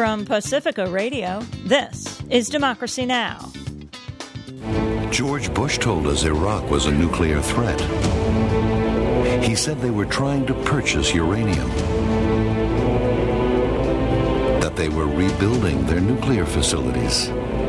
From Pacifica Radio, this is Democracy Now! George Bush told us Iraq was a nuclear threat. He said they were trying to purchase uranium, that they were rebuilding their nuclear facilities.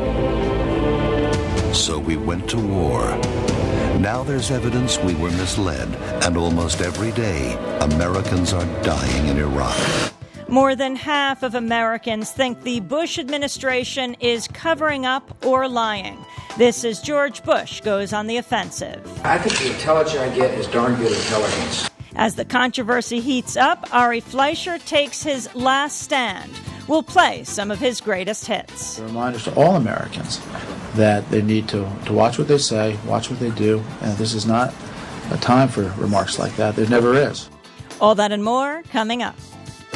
So we went to war. Now there's evidence we were misled, and almost every day, Americans are dying in Iraq. More than half of Americans think the Bush administration is covering up or lying. This is George Bush goes on the offensive. I think the intelligence I get is darn good intelligence. As the controversy heats up, Ari Fleischer takes his last stand. We'll play some of his greatest hits. Reminders to all Americans that they need to watch what they say, watch what they do, and this is not a time for remarks like that. There never is. All that and more coming up.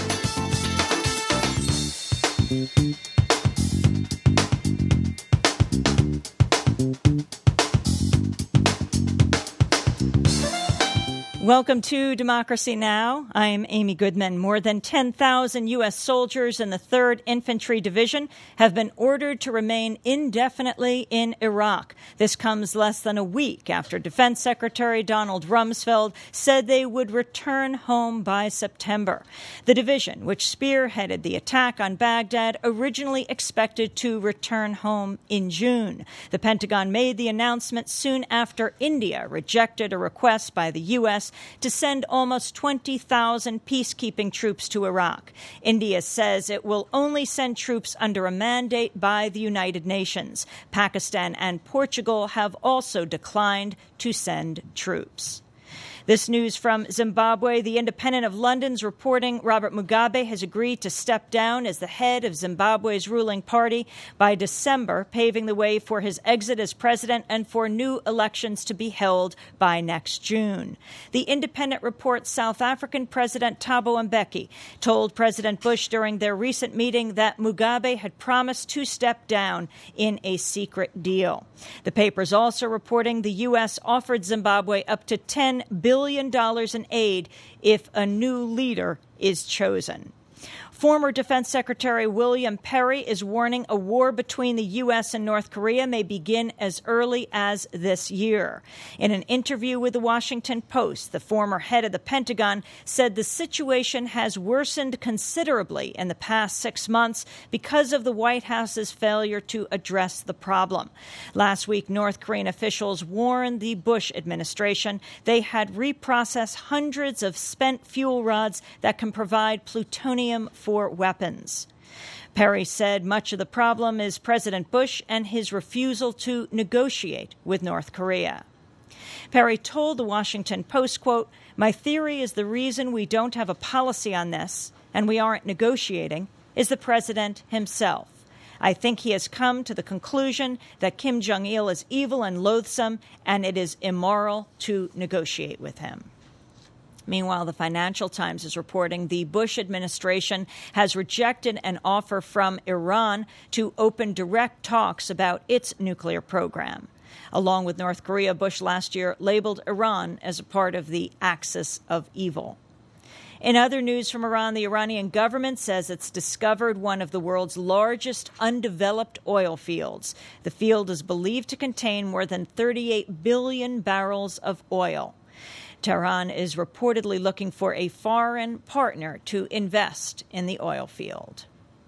Welcome to Democracy Now! I'm Amy Goodman. More than 10,000 U.S. soldiers in the 3rd Infantry Division have been ordered to remain indefinitely in Iraq. This comes less than a week after Defense Secretary Donald Rumsfeld said they would return home by September. The division, which spearheaded the attack on Baghdad, originally expected to return home in June. The Pentagon made the announcement soon after India rejected a request by the U.S. to send almost 20,000 peacekeeping troops to Iraq. India says it will only send troops under a mandate by the United Nations. Pakistan and Portugal have also declined to send troops. This news from Zimbabwe. The Independent of London's reporting Robert Mugabe has agreed to step down as the head of Zimbabwe's ruling party by December, paving the way for his exit as president and for new elections to be held by next June. The Independent reports South African President Thabo Mbeki told President Bush during their recent meeting that Mugabe had promised to step down in a secret deal. The paper's also reporting the U.S. offered Zimbabwe up to $10 billion in aid if a new leader is chosen. Former Defense Secretary William Perry is warning a war between the U.S. and North Korea may begin as early as this year. In an interview with the Washington Post, the former head of the Pentagon said the situation has worsened considerably in the past 6 months because of the White House's failure to address the problem. Last week, North Korean officials warned the Bush administration they had reprocessed hundreds of spent fuel rods that can provide plutonium for weapons. Perry said much of the problem is President Bush and his refusal to negotiate with North Korea. Perry told the Washington Post, quote, "My theory is the reason we don't have a policy on this and we aren't negotiating is the president himself. I think he has come to the conclusion that Kim Jong-il is evil and loathsome and it is immoral to negotiate with him." Meanwhile, the Financial Times is reporting the Bush administration has rejected an offer from Iran to open direct talks about its nuclear program. Along with North Korea, Bush last year labeled Iran as a part of the axis of evil. In other news from Iran, the Iranian government says it's discovered one of the world's largest undeveloped oil fields. The field is believed to contain more than 38 billion barrels of oil. Tehran is reportedly looking for a foreign partner to invest in the oil field.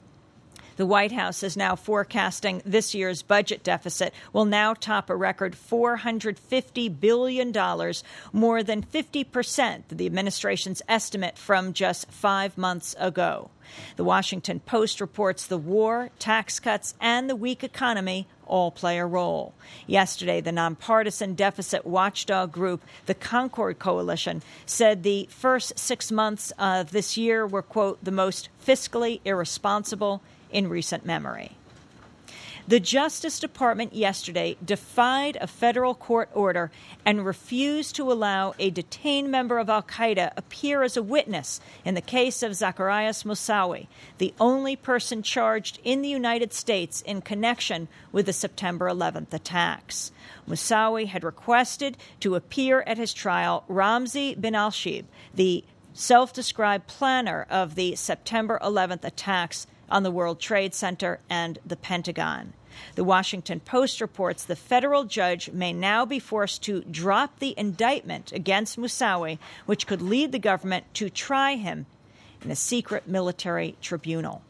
The White House is now forecasting this year's budget deficit will now top a record $450 billion, more than 50% of the administration's estimate from just 5 months ago. The Washington Post reports the war, tax cuts, and the weak economy all play a role. Yesterday, the nonpartisan deficit watchdog group, the Concord Coalition, said the first 6 months of this year were, quote, the most fiscally irresponsible in recent memory. The Justice Department yesterday defied a federal court order and refused to allow a detained member of al-Qaeda appear as a witness in the case of Zacarias Moussaoui, the only person charged in the United States in connection with the September 11th attacks. Moussaoui had requested to appear at his trial Ramzi bin al-Shibh, the self-described planner of the September 11th attacks, on the World Trade Center and the Pentagon. The Washington Post reports the federal judge may now be forced to drop the indictment against Moussaoui, which could lead the government to try him in a secret military tribunal.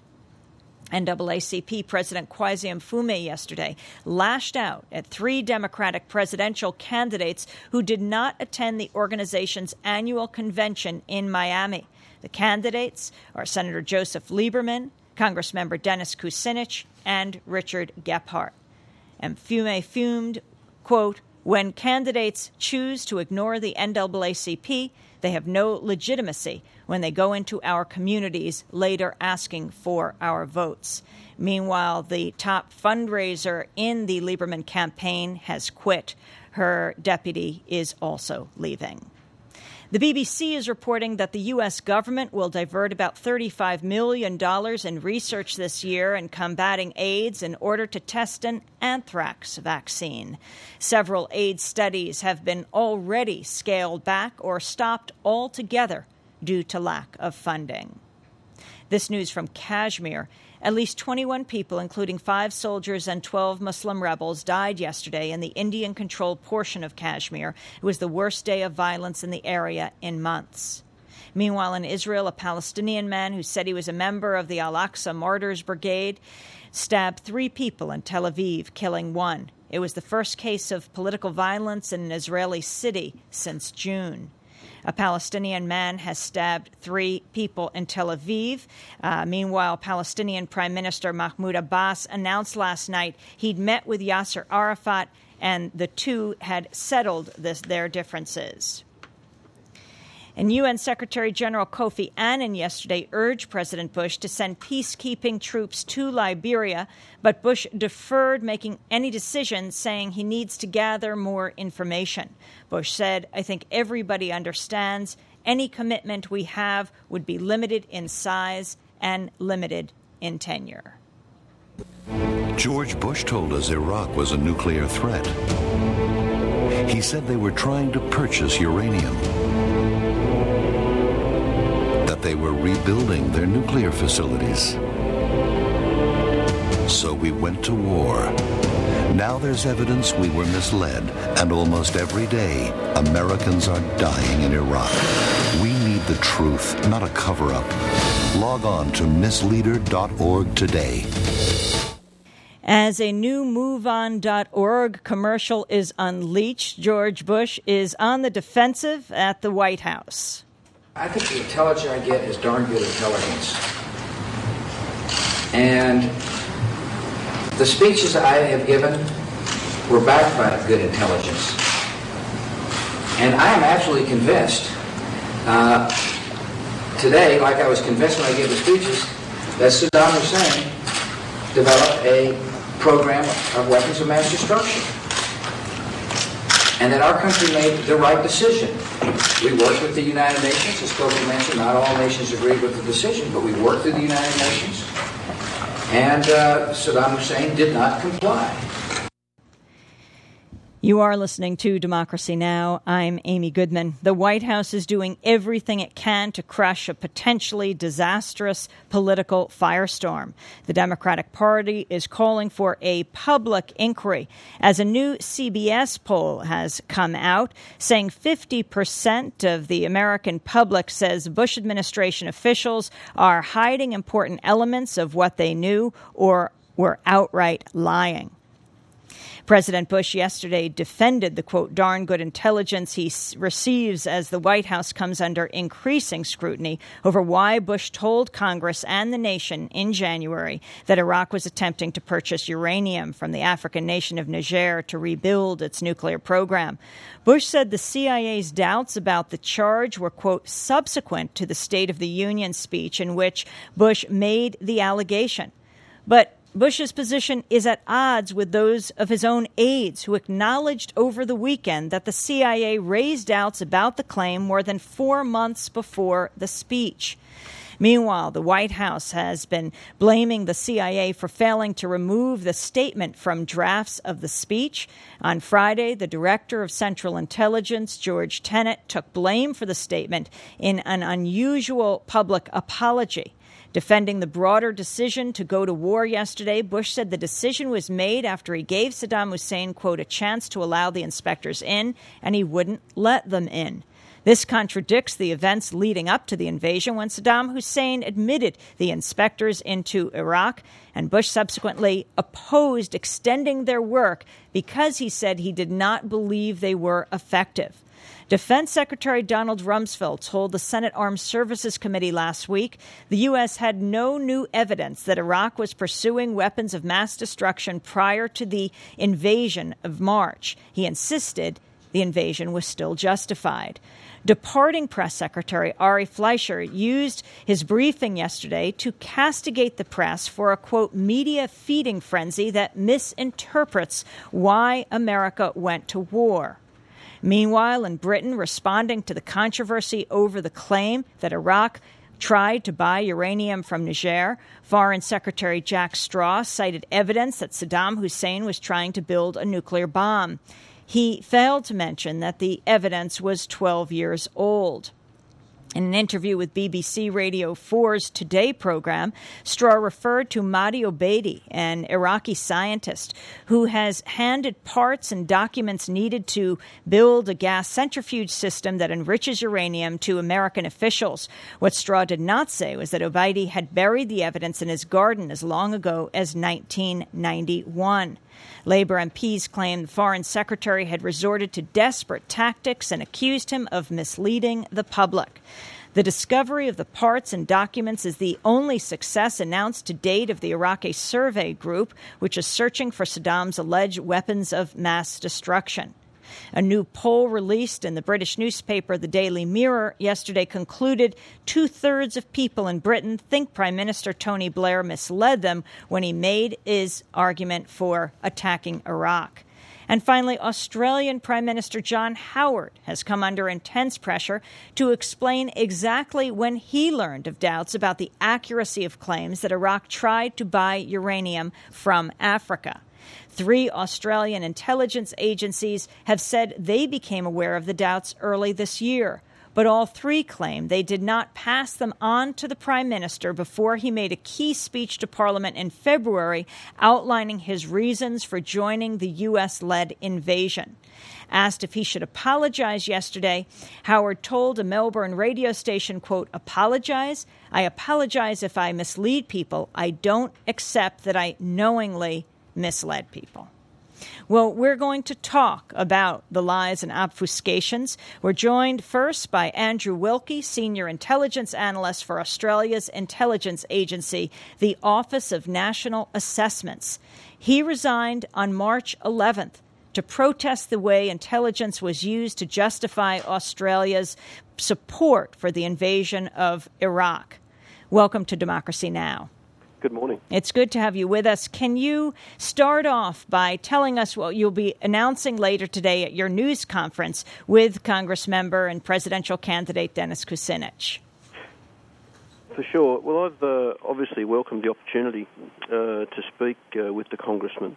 NAACP President Kweisi Mfume yesterday lashed out at 3 Democratic presidential candidates who did not attend the organization's annual convention in Miami. The candidates are Senator Joseph Lieberman, Congressmember Dennis Kucinich, and Richard Gephardt. Mfume fumed, quote, "When candidates choose to ignore the NAACP, they have no legitimacy when they go into our communities later asking for our votes." Meanwhile, the top fundraiser in the Lieberman campaign has quit. Her deputy is also leaving. The BBC is reporting that the U.S. government will divert about $35 million in research this year in combating AIDS in order to test an anthrax vaccine. Several AIDS studies have been already scaled back or stopped altogether due to lack of funding. This news from Kashmir. At least 21 people, including 5 soldiers and 12 Muslim rebels, died yesterday in the Indian-controlled portion of Kashmir. It was the worst day of violence in the area in months. Meanwhile, in Israel, a Palestinian man who said he was a member of the Al-Aqsa Martyrs Brigade stabbed 3 people in Tel Aviv, killing 1. It was the first case of political violence in an Israeli city since June. A Palestinian man has stabbed 3 people in Tel Aviv. Meanwhile, Palestinian Prime Minister Mahmoud Abbas announced last night he'd met with Yasser Arafat and the two had settled their differences. And UN Secretary General Kofi Annan yesterday urged President Bush to send peacekeeping troops to Liberia, but Bush deferred making any decisions, saying he needs to gather more information. Bush said, "I think everybody understands any commitment we have would be limited in size and limited in tenure." George Bush told us Iraq was a nuclear threat. He said they were trying to purchase uranium, that they were rebuilding their nuclear facilities. So we went to war. Now there's evidence we were misled, and almost every day, Americans are dying in Iraq. We need the truth, not a cover-up. Log on to misleader.org today. As a new MoveOn.org commercial is unleashed, George Bush is on the defensive at the White House. I think the intelligence I get is darn good intelligence. And the speeches I have given were backed by good intelligence. And I am absolutely convinced today, like I was convinced when I gave the speeches, that Saddam Hussein developed a program of weapons of mass destruction. And that our country made the right decision. We worked with the United Nations, as Kofi mentioned. Not all nations agreed with the decision, but we worked with the United Nations. And Saddam Hussein did not comply. You are listening to Democracy Now! I'm Amy Goodman. The White House is doing everything it can to crush a potentially disastrous political firestorm. The Democratic Party is calling for a public inquiry, as a new CBS poll has come out saying 50% of the American public says Bush administration officials are hiding important elements of what they knew or were outright lying. President Bush yesterday defended the, quote, darn good intelligence he receives as the White House comes under increasing scrutiny over why Bush told Congress and the nation in January that Iraq was attempting to purchase uranium from the African nation of Niger to rebuild its nuclear program. Bush said the CIA's doubts about the charge were, quote, subsequent to the State of the Union speech in which Bush made the allegation. But Bush's position is at odds with those of his own aides who acknowledged over the weekend that the CIA raised doubts about the claim more than 4 months before the speech. Meanwhile, the White House has been blaming the CIA for failing to remove the statement from drafts of the speech. On Friday, the Director of Central Intelligence, George Tenet, took blame for the statement in an unusual public apology. Defending the broader decision to go to war yesterday, Bush said the decision was made after he gave Saddam Hussein, quote, a chance to allow the inspectors in, and he wouldn't let them in. This contradicts the events leading up to the invasion when Saddam Hussein admitted the inspectors into Iraq, and Bush subsequently opposed extending their work because he said he did not believe they were effective. Defense Secretary Donald Rumsfeld told the Senate Armed Services Committee last week the U.S. had no new evidence that Iraq was pursuing weapons of mass destruction prior to the invasion of March. He insisted the invasion was still justified. Departing Press Secretary Ari Fleischer used his briefing yesterday to castigate the press for a, quote, media feeding frenzy that misinterprets why America went to war. Meanwhile, in Britain, responding to the controversy over the claim that Iraq tried to buy uranium from Niger, Foreign Secretary Jack Straw cited evidence that Saddam Hussein was trying to build a nuclear bomb. He failed to mention that the evidence was 12 years old. In an interview with BBC Radio 4's Today program, Straw referred to Mahdi Obeidi, an Iraqi scientist who has handed parts and documents needed to build a gas centrifuge system that enriches uranium to American officials. What Straw did not say was that Obeidi had buried the evidence in his garden as long ago as 1991. Labour MPs claimed the Foreign Secretary had resorted to desperate tactics and accused him of misleading the public. The discovery of the parts and documents is the only success announced to date of the Iraqi Survey Group, which is searching for Saddam's alleged weapons of mass destruction. A new poll released in the British newspaper The Daily Mirror yesterday concluded 2/3 of people in Britain think Prime Minister Tony Blair misled them when he made his argument for attacking Iraq. And finally, Australian Prime Minister John Howard has come under intense pressure to explain exactly when he learned of doubts about the accuracy of claims that Iraq tried to buy uranium from Africa. 3 Australian intelligence agencies have said they became aware of the doubts early this year, but all 3 claim they did not pass them on to the Prime Minister before he made a key speech to Parliament in February outlining his reasons for joining the U.S.-led invasion. Asked if he should apologize yesterday, Howard told a Melbourne radio station, quote, apologize? I apologize if I mislead people. I don't accept that I knowingly misled people. Well, we're going to talk about the lies and obfuscations. We're joined first by Andrew Wilkie, Senior Intelligence Analyst for Australia's intelligence agency, the Office of National Assessments. He resigned on March 11th to protest the way intelligence was used to justify Australia's support for the invasion of Iraq. Welcome to Democracy Now! Good morning. It's good to have you with us. Can you start off by telling us what you'll be announcing later today at your news conference with Congressmember and presidential candidate Dennis Kucinich? For sure. Well, I've obviously welcomed the opportunity to speak with the Congressman.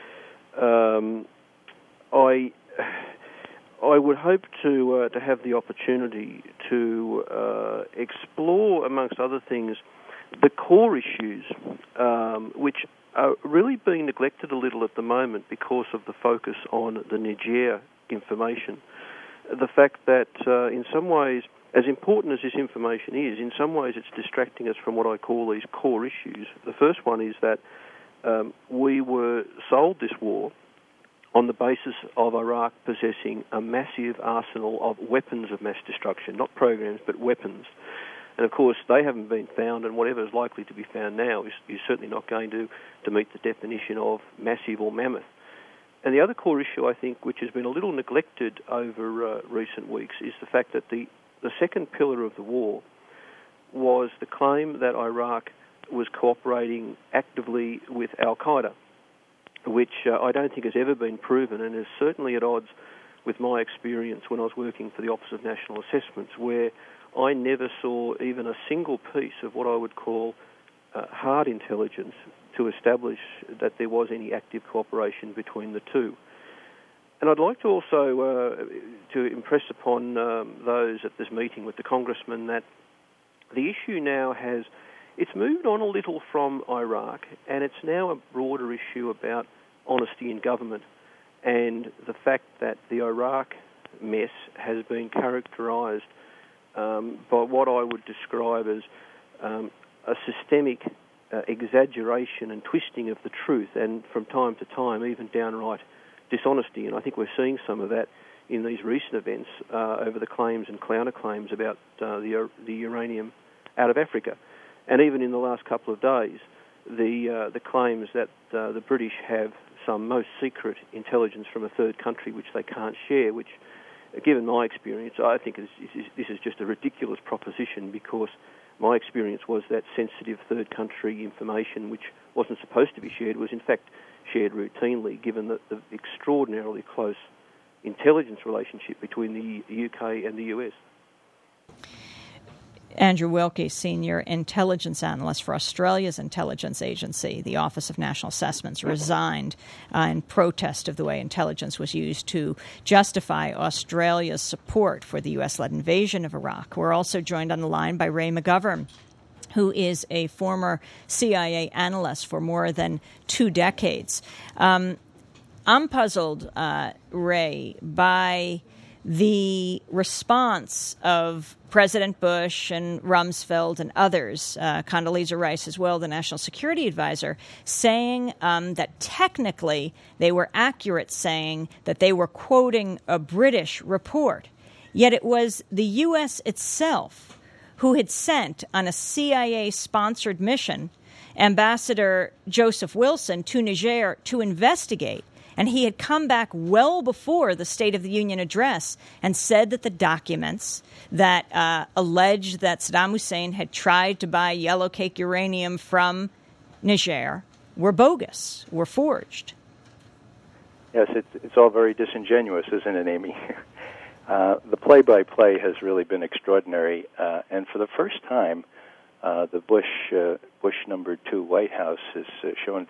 I would hope to have the opportunity to explore, amongst other things, the core issues, which are really being neglected a little at the moment because of the focus on the Niger information. The fact that in some ways, as important as this information is, in some ways it's distracting us from what I call these core issues. The first one is that we were sold this war on the basis of Iraq possessing a massive arsenal of weapons of mass destruction, not programs, but weapons. And, of course, they haven't been found, and whatever is likely to be found now is certainly not going to meet the definition of massive or mammoth. And the other core issue, I think, which has been a little neglected over recent weeks, is the fact that the second pillar of the war was the claim that Iraq was cooperating actively with al-Qaeda, which I don't think has ever been proven and is certainly at odds with my experience when I was working for the Office of National Assessments, where I never saw even a single piece of what I would call hard intelligence to establish that there was any active cooperation between the two. And I'd like to also to impress upon those at this meeting with the Congressman that the issue now has It's moved on a little from Iraq, and it's now a broader issue about honesty in government and the fact that the Iraq mess has been characterised by what I would describe as a systemic exaggeration and twisting of the truth, and from time to time even downright dishonesty. And I think we're seeing some of that in these recent events over the claims and counterclaims about the uranium out of Africa. And even in the last couple of days, the claims that the British have some most secret intelligence from a third country which they can't share, which, given my experience, I think this is just a ridiculous proposition, because my experience was that sensitive third country information, which wasn't supposed to be shared, was in fact shared routinely, given the extraordinarily close intelligence relationship between the UK and the US. Andrew Wilkie, Senior Intelligence Analyst for Australia's intelligence agency, the Office of National Assessments, resigned in protest of the way intelligence was used to justify Australia's support for the U.S.-led invasion of Iraq. We're also joined on the line by Ray McGovern, who is a former CIA analyst for more than 2 decades. I'm puzzled, Ray, by the response of President Bush and Rumsfeld and others, Condoleezza Rice as well, the National Security Advisor, saying that technically they were accurate, saying that they were quoting a British report. Yet it was the U.S. itself who had sent on a CIA-sponsored mission Ambassador Joseph Wilson to Niger to investigate. And he had come back well before the State of the Union address and said that the documents that alleged that Saddam Hussein had tried to buy yellowcake uranium from Niger were bogus, were forged. Yes, it's all very disingenuous, isn't it, Amy? The play-by-play has really been extraordinary. And for the first time, the Bush number 2 White House has shown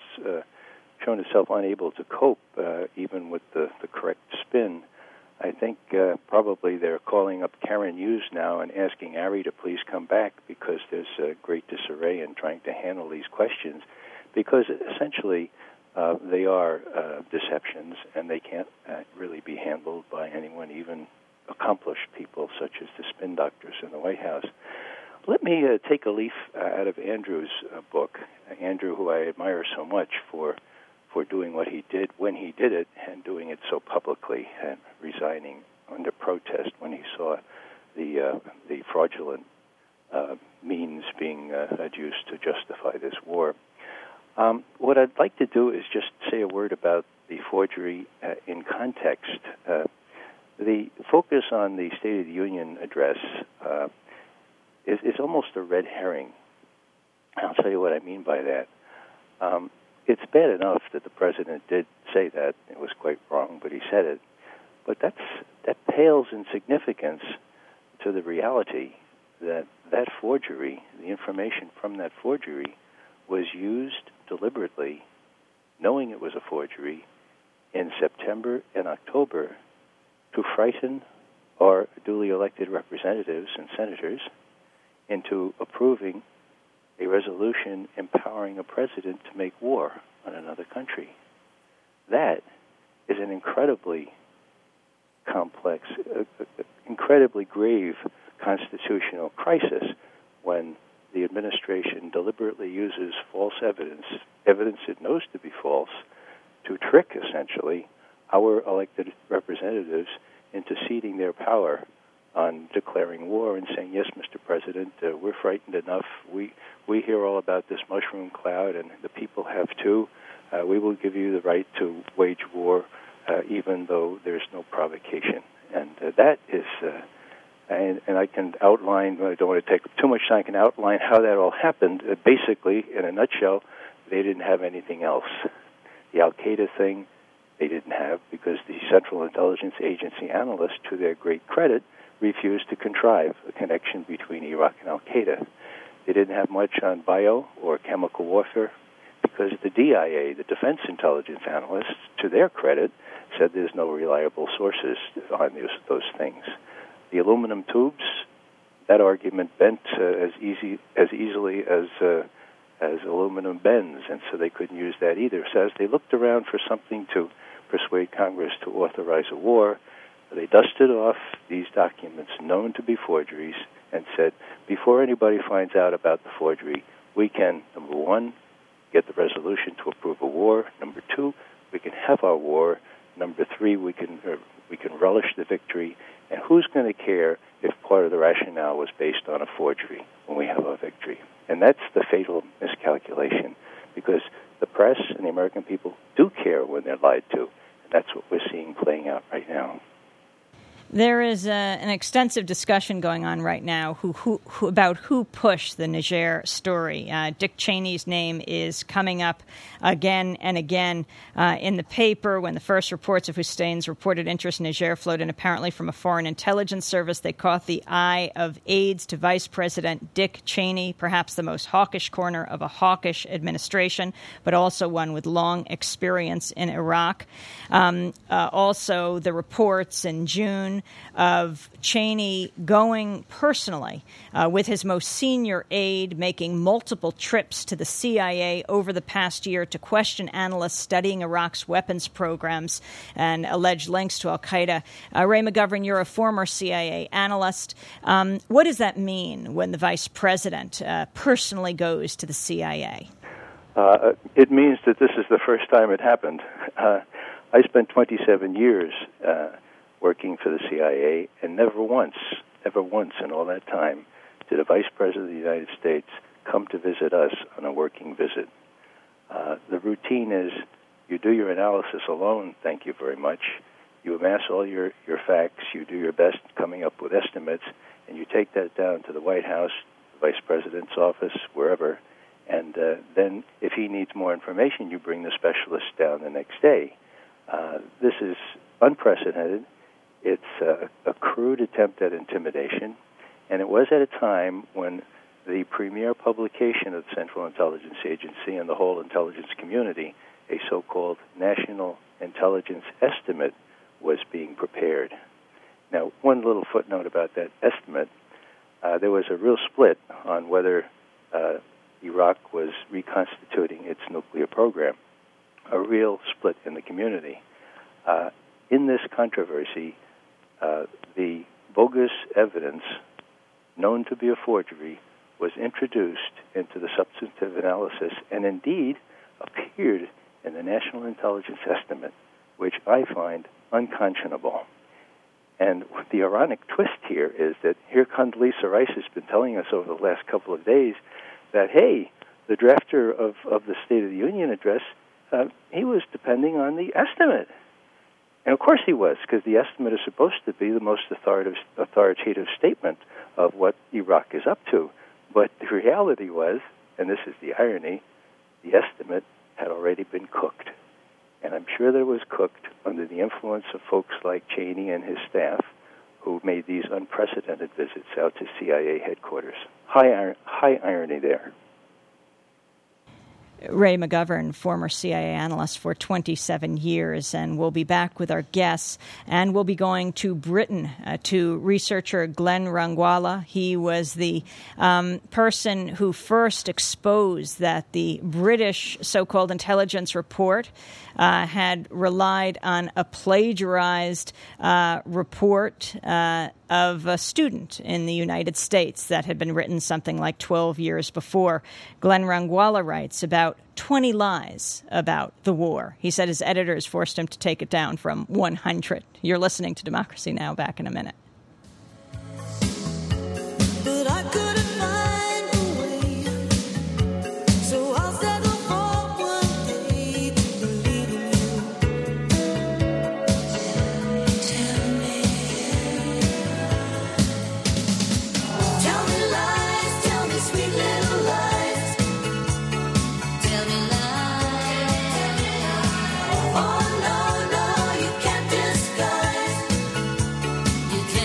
itself unable to cope even with the correct spin. I think probably they're calling up Karen Hughes now and asking Ari to please come back, because there's great disarray in trying to handle these questions, because essentially they are deceptions, and they can't really be handled by anyone, even accomplished people such as the spin doctors in the White House. Let me take a leaf out of Andrew's book. Andrew, who I admire so much for doing what he did when he did it, and doing it so publicly, and resigning under protest when he saw the fraudulent means being adduced to justify this war. What I'd like to do is just say a word about the forgery in context. The focus on the State of the Union address is almost a red herring. I'll tell you what I mean by that. It's bad enough that the president did say that. It was quite wrong, but he said it. But that pales in significance to the reality that forgery, the information from that forgery, was used deliberately, knowing it was a forgery, in September and October to frighten our duly elected representatives and senators into approving a resolution empowering a president to make war on another country. That is an incredibly complex, incredibly grave constitutional crisis, when the administration deliberately uses false evidence it knows to be false, to trick, essentially, our elected representatives into ceding their power on declaring war and saying, yes, Mr. President, we're frightened enough. We hear all about this mushroom cloud, and the people have too. We will give you the right to wage war, even though there's no provocation. And that is, and I can outline, I don't want to take too much time, I can outline how that all happened. Basically, in a nutshell, they didn't have anything else. The Al-Qaeda thing they didn't have, because the Central Intelligence Agency analysts, to their great credit, refused to contrive a connection between Iraq and Al-Qaeda. They didn't have much on bio or chemical warfare, because the DIA, the Defense Intelligence Analysts, to their credit, said there's no reliable sources on those things. The aluminum tubes, that argument bent as easily as aluminum bends, and so they couldn't use that either. So as they looked around for something to persuade Congress to authorize a war, they dusted off these documents known to be forgeries and said, before anybody finds out about the forgery, we can, number one, get the resolution to approve a war. Number two, we can have our war. Number three, we can relish the victory. And who's going to care if part of the rationale was based on a forgery when we have a victory? And that's the fatal miscalculation, because the press and the American people do care when they're lied to. And that's what we're seeing playing out right now. There is an extensive discussion going on right now about who pushed the Niger story. Dick Cheney's name is coming up again and again in the paper. When the first reports of Hussein's reported interest in Niger flowed in apparently from a foreign intelligence service, they caught the eye of aides to Vice President Dick Cheney, perhaps the most hawkish corner of a hawkish administration, but also one with long experience in Iraq. Also, the reports in June of Cheney going personally with his most senior aide, making multiple trips to the CIA over the past year to question analysts studying Iraq's weapons programs and alleged links to al-Qaeda. Ray McGovern, you're a former CIA analyst. What does that mean when the vice president personally goes to the CIA? It means that this is the first time it happened. I spent 27 years working for the CIA, and never once in all that time did a vice president of the United States come to visit us on a working visit. The routine is you do your analysis alone, thank you very much. You amass all your facts, you do your best coming up with estimates, and you take that down to the White House, the vice president's office, wherever, and then if he needs more information, you bring the specialist down the next day. This is unprecedented. It's a crude attempt at intimidation, and it was at a time when the premier publication of the Central Intelligence Agency and the whole intelligence community, a so-called National Intelligence Estimate, was being prepared. Now, one little footnote about that estimate, there was a real split on whether Iraq was reconstituting its nuclear program, a real split in the community. In this controversy, the bogus evidence known to be a forgery was introduced into the substantive analysis and indeed appeared in the National Intelligence Estimate, which I find unconscionable. And the ironic twist here is that here Condoleezza Rice has been telling us over the last couple of days that, hey, the drafter of the State of the Union address, he was depending on the estimate. And of course he was, because the estimate is supposed to be the most authoritative statement of what Iraq is up to. But the reality was, and this is the irony, the estimate had already been cooked. And I'm sure that it was cooked under the influence of folks like Cheney and his staff, who made these unprecedented visits out to CIA headquarters. High irony there. Ray McGovern, former CIA analyst for 27 years, and we'll be back with our guests. And we'll be going to Britain to researcher Glenn Rangwala. He was the person who first exposed that the British so-called intelligence report had relied on a plagiarized report of a student in the United States that had been written something like 12 years before. Glenn Rangwala writes about 20 lies about the war. He said his editors forced him to take it down from 100. You're listening to Democracy Now! Back in a minute. But I couldn't find a way, so I'll settle for one day to believe in you. Tell me lies, tell me sweet little lies. Tell me lies. Oh no, no, you can't disguise. You can't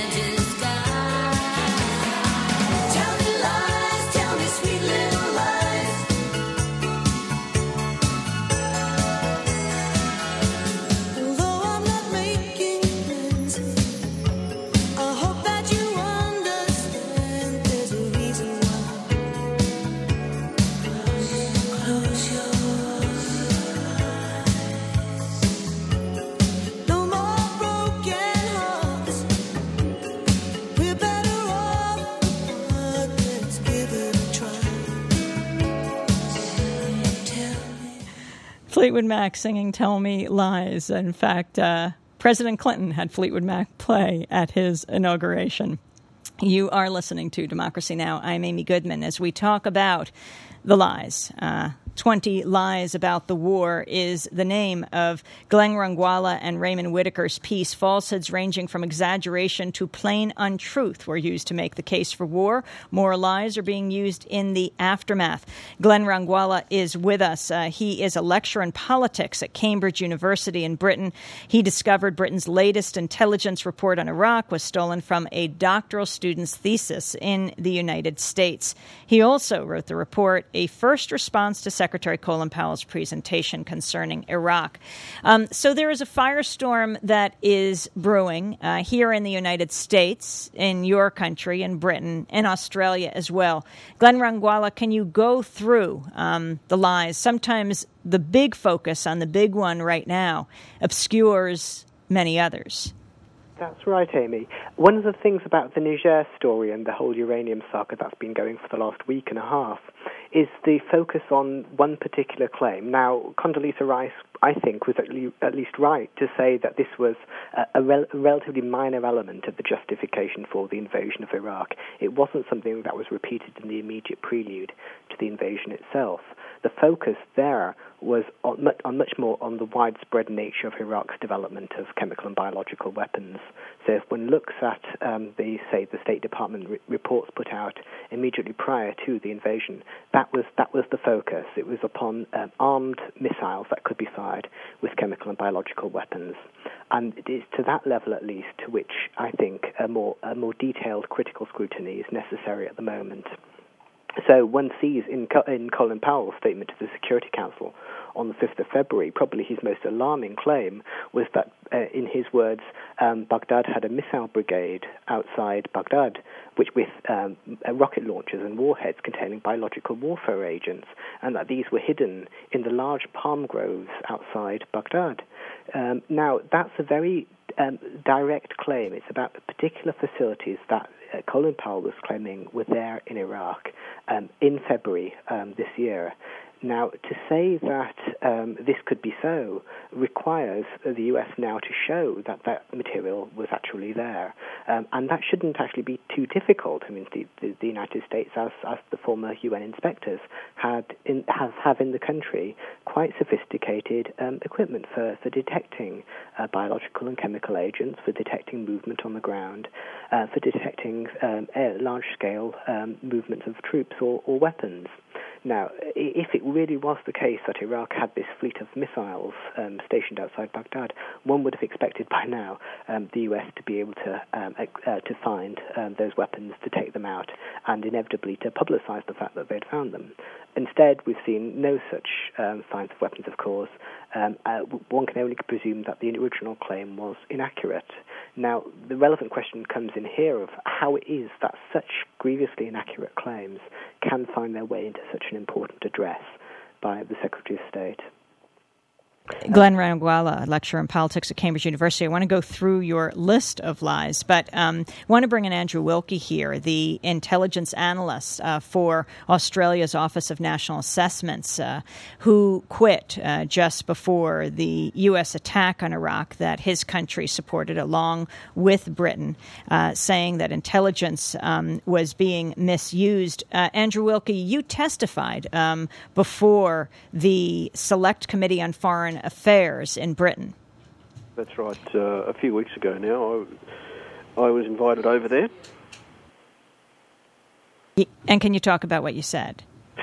Fleetwood Mac singing Tell Me Lies. In fact, President Clinton had Fleetwood Mac play at his inauguration. You are listening to Democracy Now! I'm Amy Goodman as we talk about the lies. 20 Lies About the War is the name of Glenn Rungwala and Raymond Whitaker's piece. Falsehoods ranging from exaggeration to plain untruth were used to make the case for war. More lies are being used in the aftermath. Glenn Rungwala is with us. He is a lecturer in politics at Cambridge University in Britain. He discovered Britain's latest intelligence report on Iraq was stolen from a doctoral student's thesis in the United States. He also wrote the report, A First Response to Secretary Colin Powell's presentation concerning Iraq. So there is a firestorm that is brewing here in the United States, in your country, in Britain, in Australia as well. Glenn Rungwala, can you go through the lies? Sometimes the big focus on the big one right now obscures many others. That's right, Amy. One of the things about the Niger story and the whole uranium saga that's been going for the last week and a half is the focus on one particular claim. Now, Condoleezza Rice, I think, was at least right to say that this was a relatively minor element of the justification for the invasion of Iraq. It wasn't something that was repeated in the immediate prelude to the invasion itself. The focus there was much more on the widespread nature of Iraq's development of chemical and biological weapons. So if one looks at the State Department reports put out immediately prior to the invasion, that was the focus. It was upon armed missiles that could be fired with chemical and biological weapons. And it is to that level, at least, to which I think a more detailed critical scrutiny is necessary at the moment. So one sees in Colin Powell's statement to the Security Council on the 5th of February, probably his most alarming claim was that, in his words, Baghdad had a missile brigade outside Baghdad, which with rocket launchers and warheads containing biological warfare agents, and that these were hidden in the large palm groves outside Baghdad. Now, that's a very direct claim. It's about the particular facilities that Colin Powell was claiming were there in Iraq in February this year. Now, to say that this could be so requires the U.S. now to show that that material was actually there. And that shouldn't actually be too difficult. I mean, the United States, as the former UN inspectors, have in the country quite sophisticated equipment for detecting biological and chemical agents, for detecting movement on the ground, for detecting large-scale movements of troops or weapons. Now, if it really was the case that Iraq had this fleet of missiles stationed outside Baghdad, one would have expected by now the U.S. to be able to find those weapons, to take them out, and inevitably to publicize the fact that they'd found them. Instead, we've seen no such finds of weapons, of course. One can only presume that the original claim was inaccurate. Now, the relevant question comes in here of how it is that such grievously inaccurate claims can find their way into such an important address by the Secretary of State. Glenn Rungwala, lecturer in politics at Cambridge University. I want to go through your list of lies, but I want to bring in Andrew Wilkie here, the intelligence analyst for Australia's Office of National Assessments, who quit just before the U.S. attack on Iraq that his country supported along with Britain, saying that intelligence was being misused. Andrew Wilkie, you testified before the Select Committee on Foreign Affairs in Britain. That's right. A few weeks ago now, I was invited over there. And can you talk about what you said?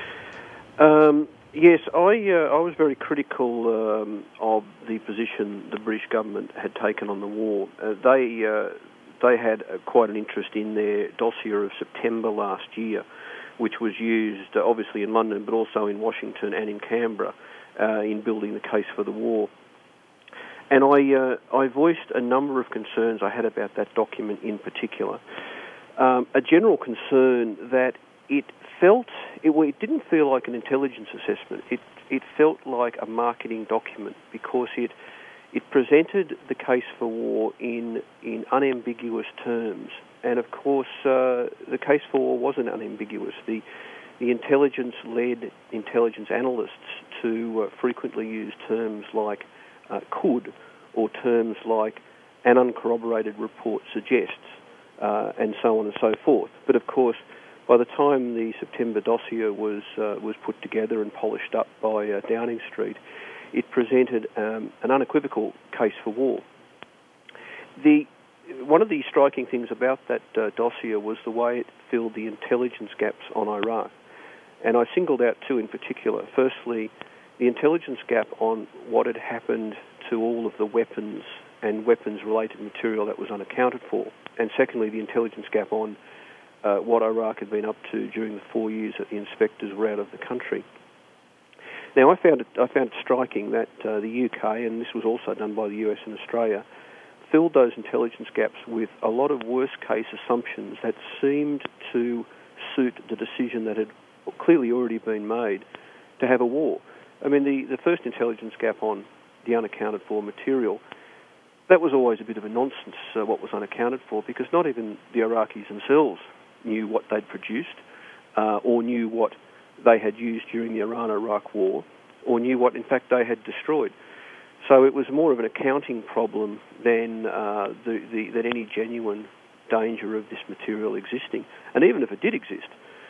Yes, I was very critical of the position the British government had taken on the war. They had quite an interest in their dossier of September last year, which was used obviously in London, but also in Washington and in Canberra, in building the case for the war. And I voiced a number of concerns I had about that document in particular. A general concern that it didn't feel like an intelligence assessment. It felt like a marketing document because it presented the case for war in unambiguous terms. And of course, the case for war wasn't unambiguous. the intelligence led intelligence analysts to frequently use terms like could, or terms like an uncorroborated report suggests, and so on and so forth. But of course, by the time the September dossier was put together and polished up by Downing Street, it presented an unequivocal case for war. One of the striking things about that dossier was the way it filled the intelligence gaps on Iraq. And I singled out two in particular. Firstly, the intelligence gap on what had happened to all of the weapons and weapons-related material that was unaccounted for. And secondly, the intelligence gap on what Iraq had been up to during the 4 years that the inspectors were out of the country. Now, I found it striking that the UK, and this was also done by the US and Australia, filled those intelligence gaps with a lot of worst-case assumptions that seemed to suit the decision that had clearly already been made to have a war. I mean, the first intelligence gap on the unaccounted-for material, that was always a bit of a nonsense, what was unaccounted for, because not even the Iraqis themselves knew what they'd produced, or knew what they had used during the Iran-Iraq war, or knew what, in fact, they had destroyed. So it was more of an accounting problem than than any genuine danger of this material existing. And even if it did exist,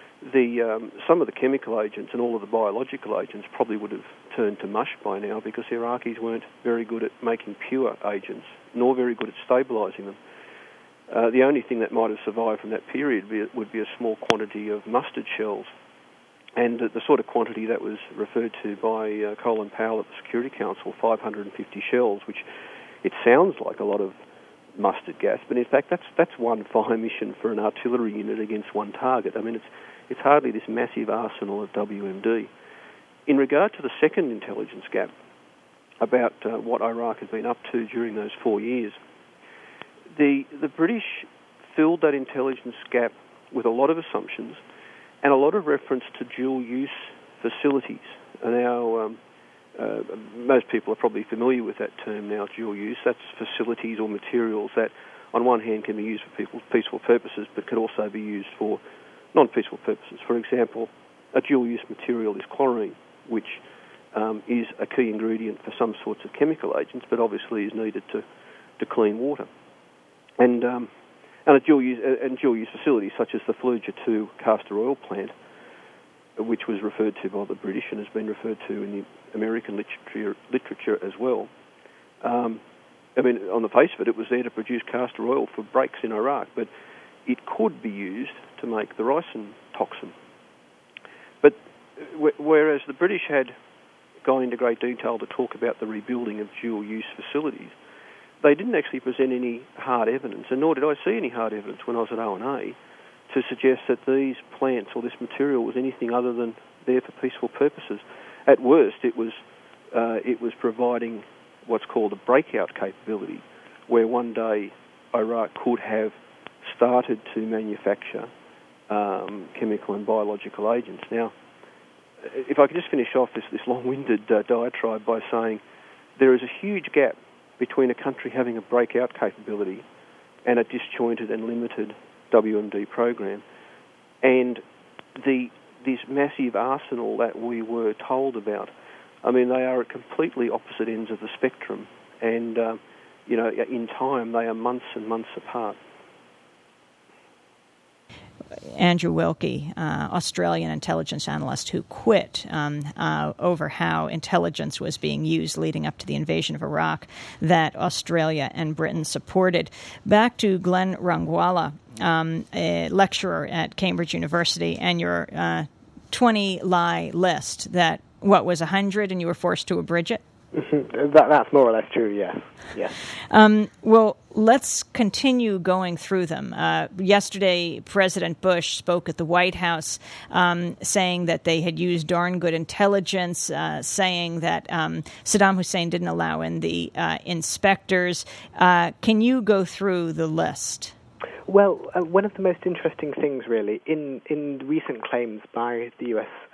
some of the chemical agents and all of the biological agents probably would have turned to mush by now, because the Iraqis weren't very good at making pure agents, nor very good at stabilising them. The only thing that might have survived from that period would be a small quantity of mustard shells, and the sort of quantity that was referred to by Colin Powell at the Security Council, 550 shells, which it sounds like a lot of mustard gas, but in fact that's one fire mission for an artillery unit against one target. I mean, it's hardly this massive arsenal of WMD. In regard to the second intelligence gap about what Iraq has been up to during those 4 years, the British filled that intelligence gap with a lot of assumptions and a lot of reference to dual-use facilities. Now, most people are probably familiar with that term now, dual-use. That's facilities or materials that, on one hand, can be used for peaceful purposes, but can also be used for non-peaceful purposes. For example, a dual-use material is chlorine, which is a key ingredient for some sorts of chemical agents, but obviously is needed to clean water. And dual-use facilities such as the Fallujah 2 castor oil plant, which was referred to by the British and has been referred to in the American literature as well. I mean, on the face of it, it was there to produce castor oil for brakes in Iraq, but it could be used to make the ricin toxin. But whereas the British had gone into great detail to talk about the rebuilding of dual-use facilities, they didn't actually present any hard evidence, and nor did I see any hard evidence when I was at O&A to suggest that these plants or this material was anything other than there for peaceful purposes. At worst, it was providing what's called a breakout capability, where one day Iraq could have started to manufacture chemical and biological agents. Now, if I could just finish off this long-winded diatribe by saying there is a huge gap between a country having a breakout capability and a disjointed and limited WMD program, and this massive arsenal that we were told about. I mean, they are at completely opposite ends of the spectrum, and in time they are months and months apart. Andrew Wilkie, Australian intelligence analyst who quit over how intelligence was being used leading up to the invasion of Iraq that Australia and Britain supported. Back to Glenn Rangwala, a lecturer at Cambridge University, and your 20-lie list that, what was 100 and you were forced to abridge it? That's more or less true, yes. Well, let's continue going through them. Yesterday, President Bush spoke at the White House saying that they had used darn good intelligence, saying that Saddam Hussein didn't allow in the inspectors. Can you go through the list? Well, one of the most interesting things, really, in recent claims by the U.S.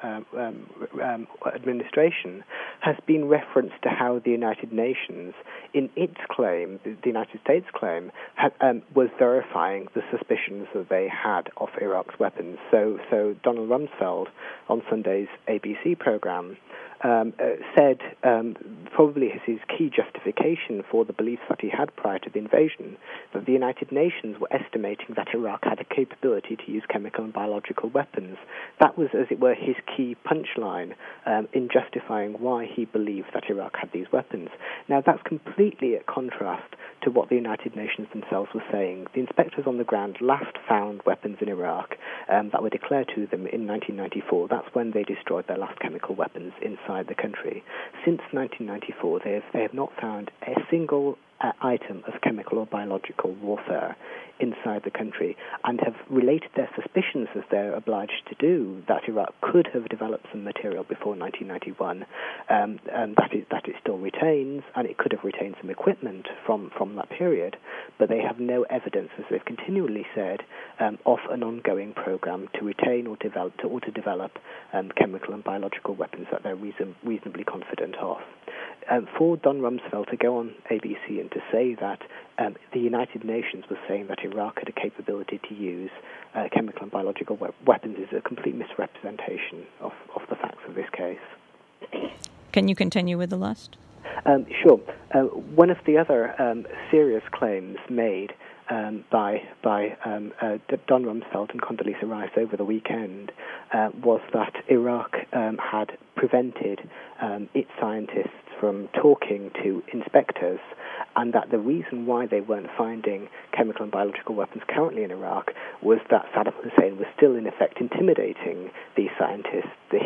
administration has been reference to how the United Nations, in its claim, the United States claim, was verifying the suspicions that they had of Iraq's weapons. So Donald Rumsfeld on Sunday's ABC program said probably his key justification for the beliefs that he had prior to the invasion, that the United Nations were estimating that Iraq had a capability to use chemical and biological weapons. That was, as it were, his key punchline in justifying why he believed that Iraq had these weapons. Now, that's completely at contrast to what the United Nations themselves were saying. The inspectors on the ground last found weapons in Iraq that were declared to them in 1994. That's when they destroyed their last chemical weapons inside the country. Since 1994, they have not found a single item of chemical or biological warfare inside the country, and have related their suspicions, as they're obliged to do, that Iraq could have developed some material before 1991, and that it still retains, and it could have retained some equipment from that period, but they have no evidence, as they've continually said, of an ongoing program to retain or develop chemical and biological weapons that they're reasonably confident of. For Don Rumsfeld to go on ABC and to say that the United Nations was saying that Iraq had a capability to use chemical and biological weapons is a complete misrepresentation of the facts of this case. Can you continue with the list? Sure. One of the other serious claims made by Don Rumsfeld and Condoleezza Rice over the weekend was that Iraq had prevented its scientists from talking to inspectors, and that the reason why they weren't finding chemical and biological weapons currently in Iraq was that Saddam Hussein was still in effect intimidating these scientists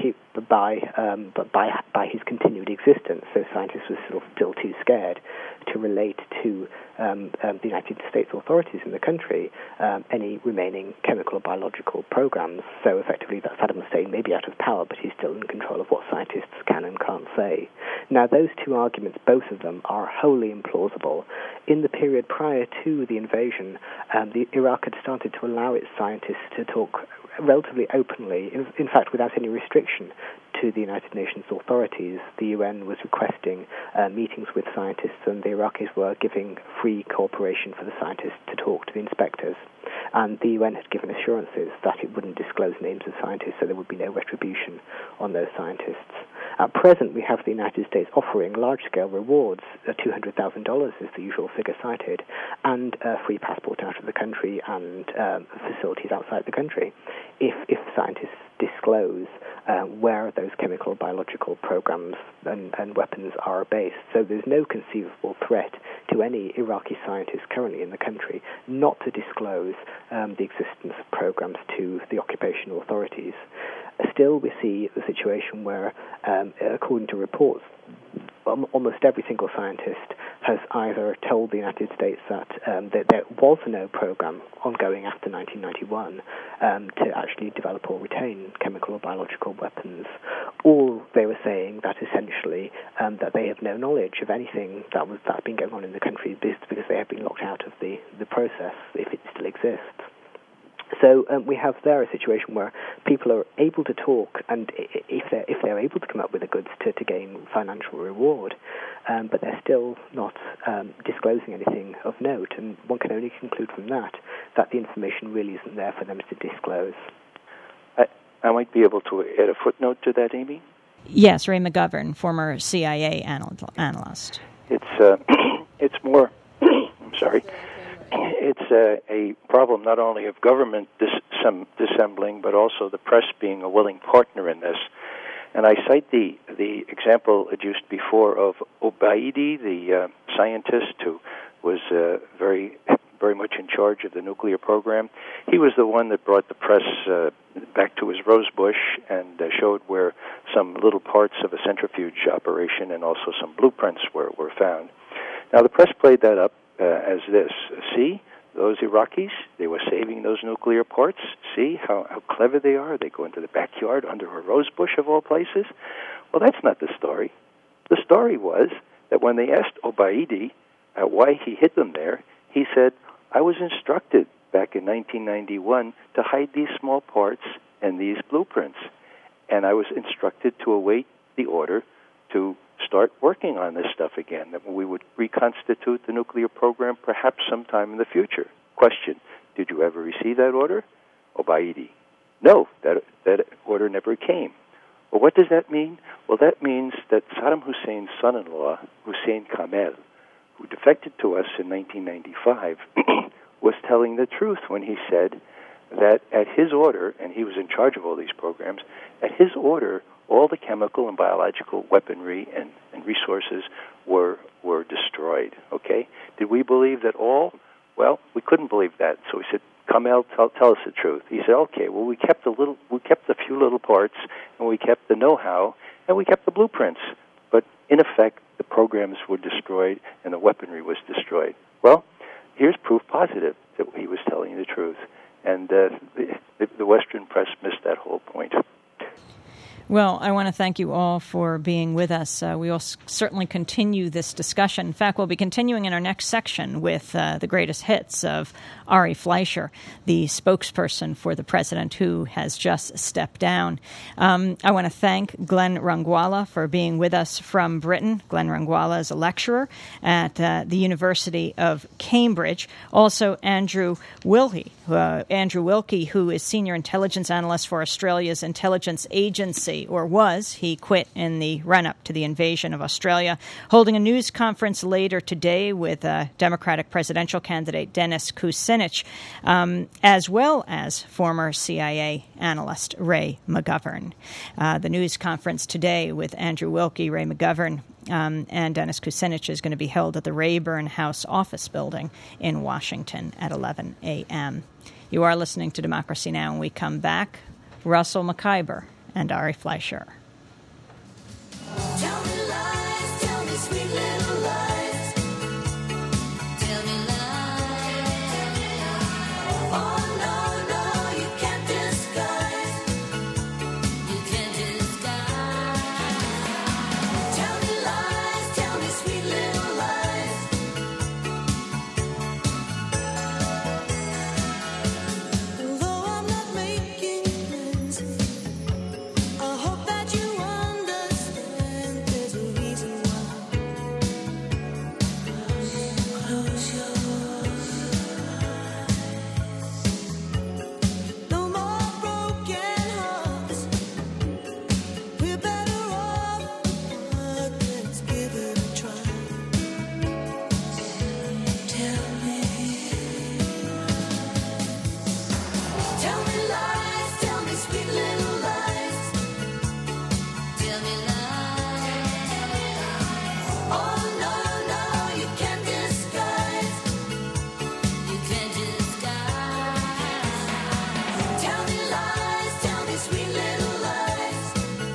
by his continued existence. So scientists were sort of still too scared to relate to the United States authorities in the country any remaining chemical or biological programs. So effectively that Saddam Hussein may be out of power, but he's still in control of what scientists can and can't say. Now, those two arguments, both of them, are wholly implausible. In the period prior to the invasion, Iraq had started to allow its scientists to talk relatively openly, in fact without any restriction, to the United Nations authorities. The UN was requesting meetings with scientists, and the Iraqis were giving free cooperation for the scientists to talk to the inspectors. And the UN had given assurances that it wouldn't disclose names of scientists, so there would be no retribution on those scientists. At present, we have the United States offering large-scale rewards, $200,000 is the usual figure cited, and a free passport out of the country and facilities outside the country, if scientists disclose where those chemical biological programs and weapons are based. So there's no conceivable threat to any Iraqi scientists currently in the country not to disclose the existence of programs to the occupation authorities. Still, we see the situation where, according to reports, almost every single scientist has either told the United States that there was no program ongoing after 1991 to actually develop or retain chemical or biological weapons, or they were saying that essentially that they have no knowledge of anything that's been going on in the country because they have been locked out of the process, if it still exists. So we have there a situation where people are able to talk, and if they're able to come up with the goods to gain financial reward, but they're still not disclosing anything of note, and one can only conclude from that the information really isn't there for them to disclose. I might be able to add a footnote to that, Amy? Yes, Ray McGovern, former CIA analyst. It's more, I'm sorry, it's a problem not only of government dissembling, but also the press being a willing partner in this. And I cite the example adduced before of Obaidi, the scientist who was very much in charge of the nuclear program. He was the one that brought the press back to his rose bush and showed where some little parts of a centrifuge operation and also some blueprints were found. Now, the press played that up as this. See, those Iraqis, they were saving those nuclear parts. See how clever they are. They go into the backyard under a rose bush of all places. Well, that's not the story. The story was that when they asked Obaidi why he hid them there, he said, I was instructed back in 1991 to hide these small parts and these blueprints. and I was instructed to await the order to start working on this stuff again, that we would reconstitute the nuclear program perhaps sometime in the future. Question, did you ever receive that order? Obaidi. No, that order never came. Well, what does that mean? Well, that means that Saddam Hussein's son-in-law, Hussein Kamel, who defected to us in 1995, was telling the truth when he said that at his order, and he was in charge of all these programs, at his order, all the chemical and biological weaponry and resources were destroyed. Okay? Did we believe that all? Well, we couldn't believe that. So we said, Kamel, tell us the truth. He said, okay, well, we kept a few little parts, and we kept the know-how, and we kept the blueprints. But in effect, the programs were destroyed, and the weaponry was destroyed. Well, here's proof positive that he was telling the truth. And the Western press missed that whole point. Well, I want to thank you all for being with us. We will certainly continue this discussion. In fact, we'll be continuing in our next section with the greatest hits of Ari Fleischer, the spokesperson for the president who has just stepped down. I want to thank Glenn Rangwala for being with us from Britain. Glenn Rangwala is a lecturer at the University of Cambridge. Also, Andrew Wilkie, who is Senior Intelligence Analyst for Australia's Intelligence Agency, or was. He quit in the run-up to the invasion of Australia, holding a news conference later today with Democratic presidential candidate Dennis Kucinich, as well as former CIA analyst Ray McGovern. The news conference today with Andrew Wilkie, Ray McGovern, and Dennis Kucinich is going to be held at the Rayburn House office building in Washington at 11 a.m. You are listening to Democracy Now! When we come back, Russell McIver and Ari Fleischer. Tell me lies, tell me sweet little lies. Tell me lies. Oh no, no, you can't disguise. You can't disguise. Tell me lies, tell me sweet little lies. Although I'm not making friends, I hope that you understand there's a reason why. Close your eyes. No more broken hearts. We're better off apart. Let's give it a try. Tell me lies, tell me sweet little lies. Tell me lies. Oh no, no, you can't disguise. You can't disguise. Tell me lies, tell me sweet little lies.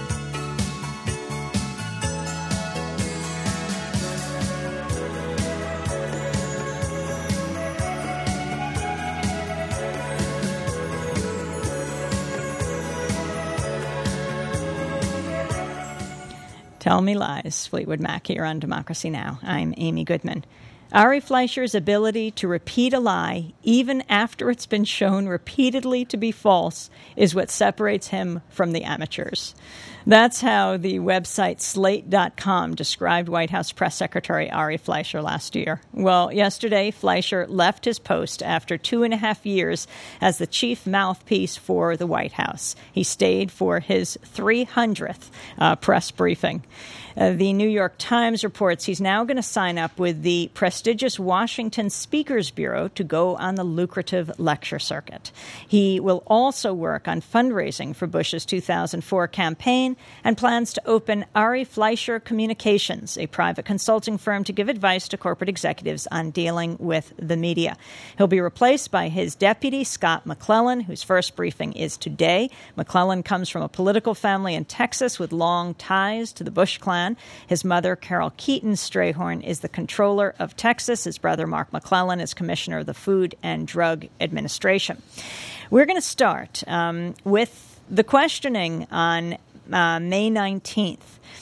Tell Me Lies, Fleetwood Mac here on Democracy Now! I'm Amy Goodman. Ari Fleischer's ability to repeat a lie, even after it's been shown repeatedly to be false, is what separates him from the amateurs. That's how the website Slate.com described White House Press Secretary Ari Fleischer last year. Well, yesterday, Fleischer left his post after 2.5 years as the chief mouthpiece for the White House. He stayed for his 300th press briefing. The New York Times reports he's now going to sign up with the prestigious Washington Speakers Bureau to go on the lucrative lecture circuit. He will also work on fundraising for Bush's 2004 campaign and plans to open Ari Fleischer Communications, a private consulting firm to give advice to corporate executives on dealing with the media. He'll be replaced by his deputy, Scott McClellan, whose first briefing is today. McClellan comes from a political family in Texas with long ties to the Bush clan. His mother, Carol Keaton Strayhorn, is the controller of Texas. His brother, Mark McClellan, is commissioner of the Food and Drug Administration. We're going to start with the questioning on May 19th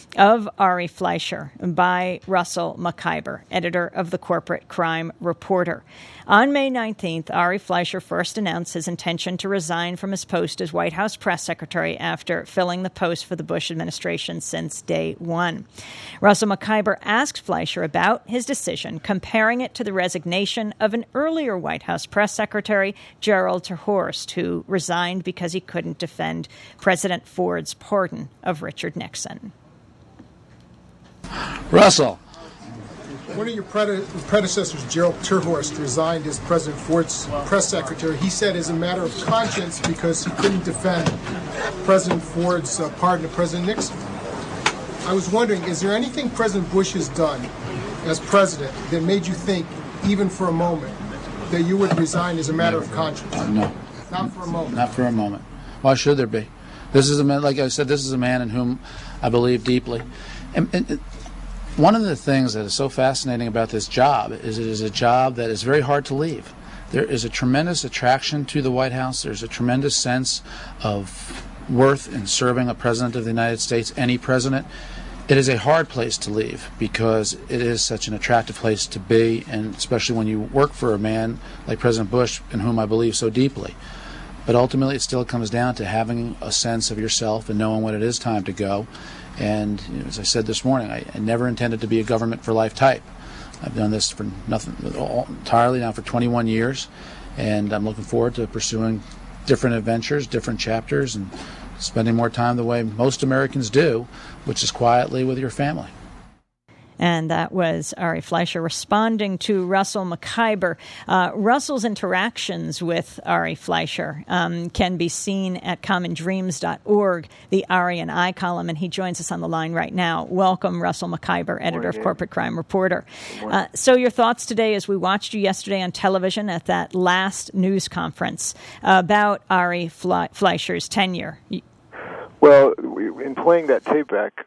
of Ari Fleischer by Russell McIver, editor of the Corporate Crime Reporter. On May 19th, Ari Fleischer first announced his intention to resign from his post as White House press secretary after filling the post for the Bush administration since day one. Russell McIver asked Fleischer about his decision, comparing it to the resignation of an earlier White House press secretary, Gerald Terhorst, who resigned because he couldn't defend President Ford's pardon of Richard Nixon. Russell. One of your predecessors, Gerald Terhorst, resigned as President Ford's press secretary. He said as a matter of conscience because he couldn't defend President Ford's pardon of President Nixon. I was wondering, is there anything President Bush has done as president that made you think, even for a moment, that you would resign as a matter of conscience? No. Not for a moment. Not for a moment. Why should there be? This is a man, like I said, this is a man in whom I believe deeply. And one of the things that is so fascinating about this job is it is a job that is very hard to leave. There is a tremendous attraction to the White House. There's a tremendous sense of worth in serving a president of the United States, any president. It is a hard place to leave because it is such an attractive place to be, and especially when you work for a man like President Bush, in whom I believe so deeply. But ultimately, it still comes down to having a sense of yourself and knowing when it is time to go. And as I said this morning, I never intended to be a government for life type. I've done this for nothing entirely now for 21 years, and I'm looking forward to pursuing different adventures, different chapters, and spending more time the way most Americans do, which is quietly with your family. And that was Ari Fleischer responding to Russell McIver. Russell's interactions with Ari Fleischer can be seen at commondreams.org, the Ari and I column, and he joins us on the line right now. Welcome, Russell McIver, editor of Corporate Crime Reporter. So your thoughts today as we watched you yesterday on television at that last news conference about Ari Fleischer's tenure. Well, in playing that tape back,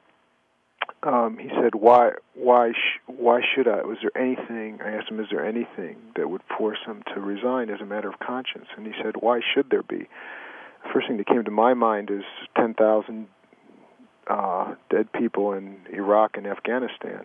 he said, "Why should I? Was there anything?" I asked him, "Is there anything that would force him to resign as a matter of conscience?" And he said, "Why should there be?" The first thing that came to my mind is 10,000 dead people in Iraq and Afghanistan.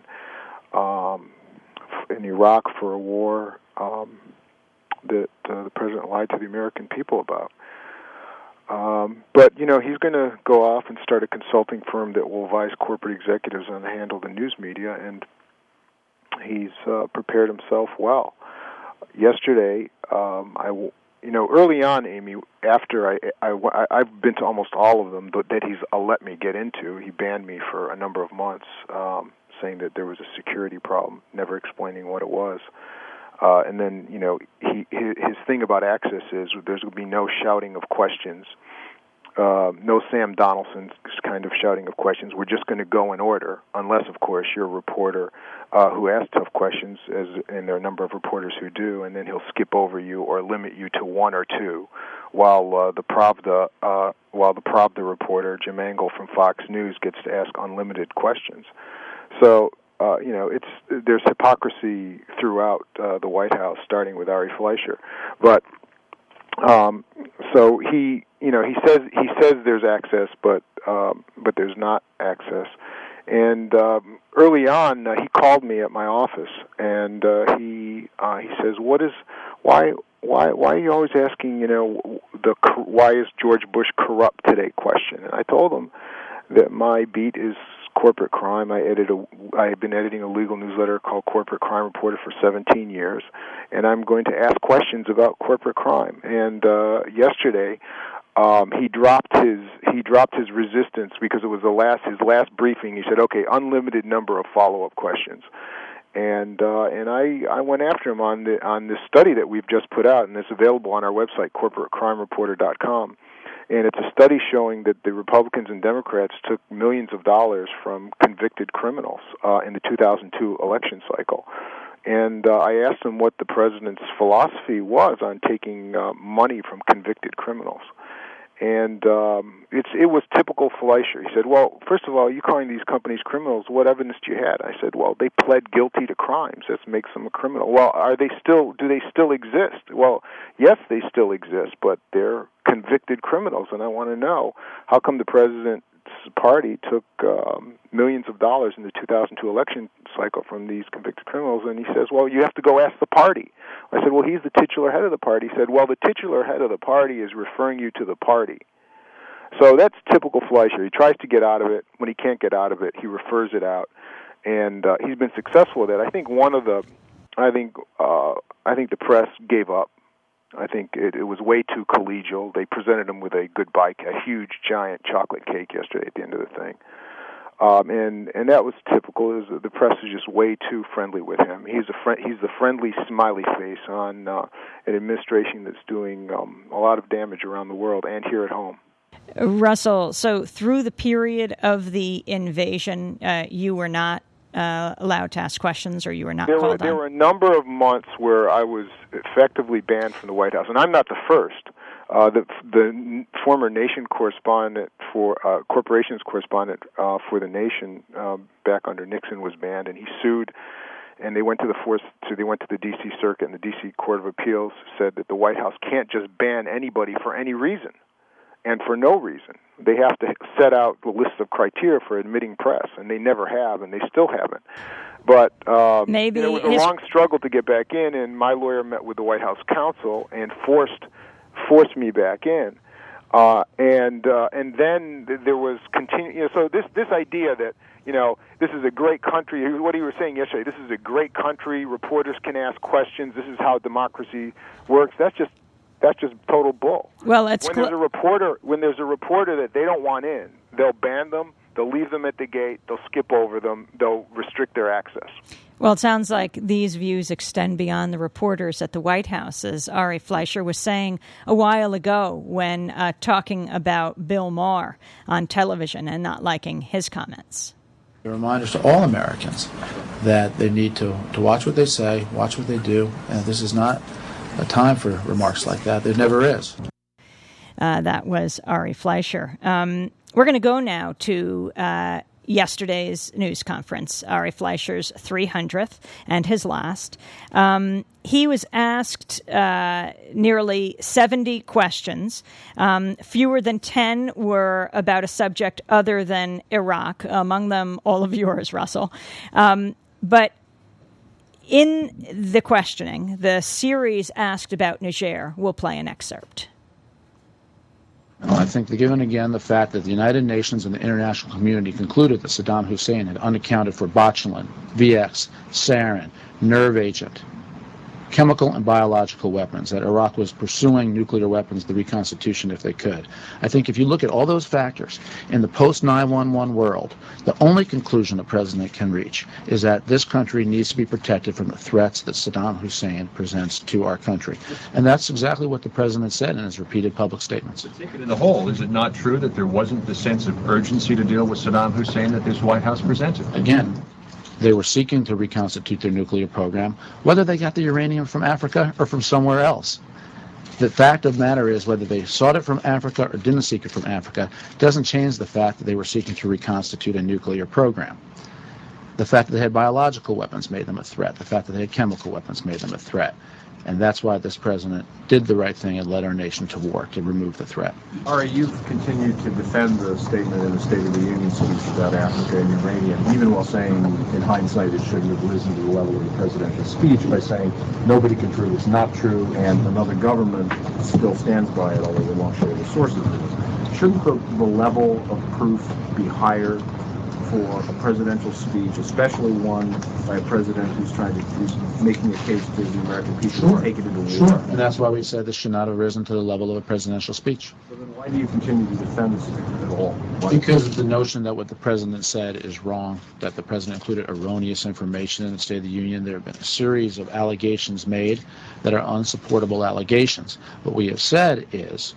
In Iraq for a war that the president lied to the American people about. But, he's going to go off and start a consulting firm that will advise corporate executives on the handle of the news media, and he's prepared himself well. Yesterday, early on, Amy, after I've been to almost all of them that he's let me get into. He banned me for a number of months, saying that there was a security problem, never explaining what it was. And then, his thing about access is there's going to be no shouting of questions, no Sam Donaldson's kind of shouting of questions. We're just going to go in order, unless, of course, you're a reporter who asks tough questions, and there are a number of reporters who do, and then he'll skip over you or limit you to one or two, while the Pravda reporter, Jim Angle from Fox News, gets to ask unlimited questions. So, there's hypocrisy throughout the White House, starting with Ari Fleischer. But so he says there's access, but there's not access. And early on, he called me at my office, and he says, why are you always asking why is George Bush corrupt today question? And I told him that my beat is corporate crime. I have been editing a legal newsletter called Corporate Crime Reporter for 17 years, and I'm going to ask questions about corporate crime. And yesterday, he dropped his resistance because it was his last briefing. He said, "Okay, unlimited number of follow-up questions." And I went after him on this study that we've just put out, and it's available on our website, corporatecrimereporter.com. And it's a study showing that the Republicans and Democrats took millions of dollars from convicted criminals in the 2002 election cycle. And I asked him what the president's philosophy was on taking money from convicted criminals. And it was typical Fleischer. He said, "Well, first of all, you calling these companies criminals, what evidence do you have?" I said, "Well, they pled guilty to crimes. That makes them a criminal." "Well, do they still exist?" "Well, yes, they still exist, but they're convicted criminals, and I want to know how come the president party took millions of dollars in the 2002 election cycle from these convicted criminals, and he says, well, you have to go ask the party. I said, well, he's the titular head of the party. He said, well, the titular head of the party is referring you to the party. So that's typical Fleischer. He tries to get out of it. When he can't get out of it, he refers it out, and he's been successful with it. I think I think the press gave up. I think it was way too collegial. They presented him with a huge, giant chocolate cake yesterday at the end of the thing. And that was typical. The press is just way too friendly with him. He's the friendly, smiley face on an administration that's doing a lot of damage around the world and here at home. Russell, so through the period of the invasion, you were not allowed to ask questions, or you were not called on? There were a number of months where I was effectively banned from the White House, and I'm not the first. The former Nation correspondent corporations correspondent for the Nation back under Nixon was banned, and he sued. And they went to the D.C. Circuit, and the D.C. Court of Appeals said that the White House can't just ban anybody for any reason, and for no reason. They have to set out the list of criteria for admitting press, and they never have, and they still haven't. But maybe it was a long struggle to get back in, and my lawyer met with the White House counsel and forced me back in. And then there was so this idea that this is a great country. What you were saying yesterday, this is a great country. Reporters can ask questions. This is how democracy works. That's just total bull. Well, when there's a reporter that they don't want in, they'll ban them. They'll leave them at the gate. They'll skip over them. They'll restrict their access. Well, it sounds like these views extend beyond the reporters at the White House, as Ari Fleischer was saying a while ago when talking about Bill Maher on television and not liking his comments. A reminder to all Americans that they need to watch what they say, watch what they do, and this is not a time for remarks like that. There never is. That was Ari Fleischer. We're going to go now to yesterday's news conference, Ari Fleischer's 300th and his last. He was asked nearly 70 questions. Fewer than 10 were about a subject other than Iraq, among them all of yours, Russell. But in the questioning, the series asked about Niger. We'll play an excerpt. I think given again the fact that the United Nations and the international community concluded that Saddam Hussein had unaccounted for botulinum, VX, sarin, nerve agent, chemical and biological weapons, that Iraq was pursuing nuclear weapons, the reconstitution if they could. I think if you look at all those factors in the post-9/11 world, the only conclusion the president can reach is that this country needs to be protected from the threats that Saddam Hussein presents to our country. And that's exactly what the president said in his repeated public statements. To take it in the whole, is it not true that there wasn't the sense of urgency to deal with Saddam Hussein that this White House presented? Again, they were seeking to reconstitute their nuclear program, whether they got the uranium from Africa or from somewhere else. The fact of the matter is, whether they sought it from Africa or didn't seek it from Africa doesn't change the fact that they were seeking to reconstitute a nuclear program. The fact that they had biological weapons made them a threat. The fact that they had chemical weapons made them a threat. And that's why this president did the right thing and led our nation to war, to remove the threat. Ari, you've continued to defend the statement in the State of the Union speech about Africa and uranium, even while saying, in hindsight, it shouldn't have risen to the level of the presidential speech, by saying nobody can prove it's not true, and another government still stands by it, although they won't share the sources of it. Shouldn't the level of proof be higher for a presidential speech, especially one by a president who's making a case to the American people to take it into war? Sure, and that's why we said this should not have risen to the level of a presidential speech. So then why do you continue to defend this at all? Because of the notion that what the president said is wrong, that the president included erroneous information in the State of the Union. There have been a series of allegations made that are unsupportable allegations. What we have said is,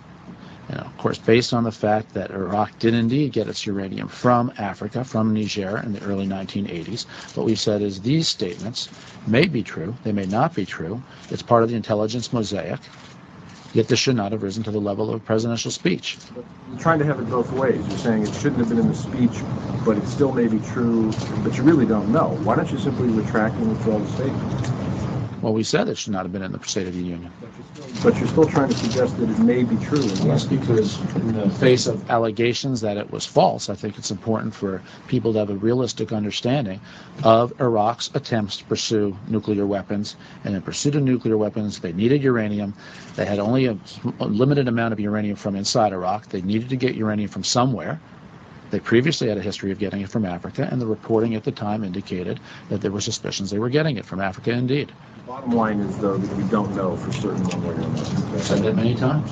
of course, based on the fact that Iraq did indeed get its uranium from Africa, from Niger in the early 1980s, what we've said is these statements may be true, they may not be true. It's part of the intelligence mosaic, yet this should not have risen to the level of a presidential speech. But you're trying to have it both ways. You're saying it shouldn't have been in the speech, but it still may be true, but you really don't know. Why don't you simply retract and withdraw the statement? Well, we said it should not have been in the State of the Union. But you're still trying to suggest that it may be true. Yes, because in the face of allegations that it was false, I think it's important for people to have a realistic understanding of Iraq's attempts to pursue nuclear weapons. And in pursuit of nuclear weapons, they needed uranium. They had only a limited amount of uranium from inside Iraq. They needed to get uranium from somewhere. They previously had a history of getting it from Africa, and the reporting at the time indicated that there were suspicions they were getting it from Africa indeed. The bottom line is, though, that we don't know for certain one way or another. I've said that many times.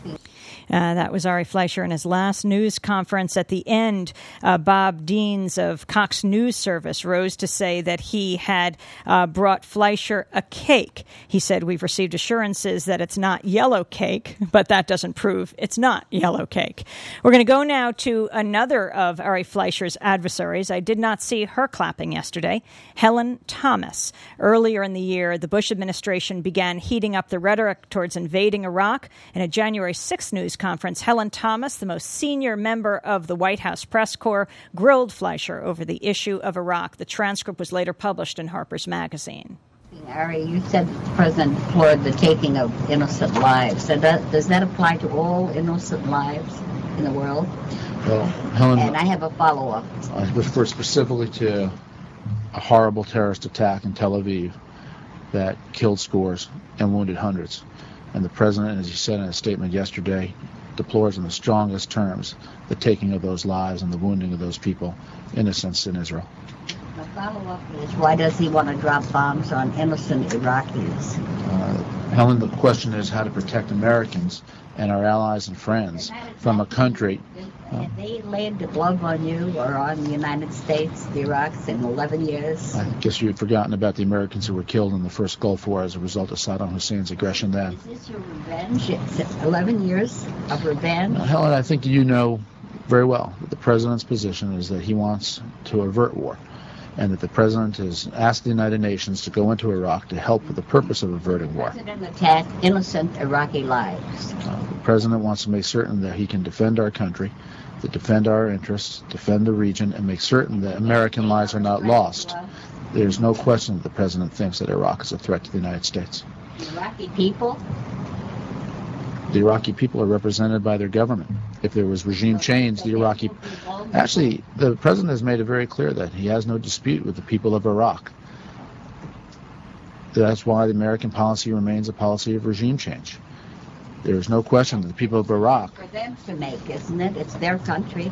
That was Ari Fleischer in his last news conference. At the end, Bob Deans of Cox News Service rose to say that he had brought Fleischer a cake. He said, "We've received assurances that it's not yellow cake, but that doesn't prove it's not yellow cake." We're going to go now to another of Ari Fleischer's adversaries. I did not see her clapping yesterday, Helen Thomas. Earlier in the year, the Bush administration began heating up the rhetoric towards invading Iraq. In a January 6th news conference, Helen Thomas, the most senior member of the White House press corps, grilled Fleischer over the issue of Iraq. The transcript was later published in Harper's Magazine. Ari, you said the president deplored the taking of innocent lives. So does that apply to all innocent lives in the world? Well, Helen, and I have a follow-up. I refer specifically to a horrible terrorist attack in Tel Aviv that killed scores and wounded hundreds. And the president, as he said in a statement yesterday, deplores in the strongest terms the taking of those lives and the wounding of those people, innocents in Israel. The follow-up is, why does he want to drop bombs on innocent Iraqis? Helen, the question is how to protect Americans and our allies and friends from a country. Have they laid the glove on you or on the United States, the Iraqs, in 11 years? I guess you've forgotten about the Americans who were killed in the first Gulf War as a result of Saddam Hussein's aggression then. Is this your revenge? Is it 11 years of revenge? Helen, I think you know very well that the president's position is that he wants to avert war, and that the president has asked the United Nations to go into Iraq to help with the purpose of averting war. The president attacked innocent Iraqi lives. The president wants to make certain that he can defend our country, to defend our interests, defend the region, and make certain that American lives are not lost. There's no question that the president thinks that Iraq is a threat to the United States. The Iraqi people? The Iraqi people are represented by their government. If there was regime change, the Iraqi... Actually, the president has made it very clear that he has no dispute with the people of Iraq. That's why the American policy remains a policy of regime change. There is no question that the people of Iraq... For them to make, isn't it? It's their country.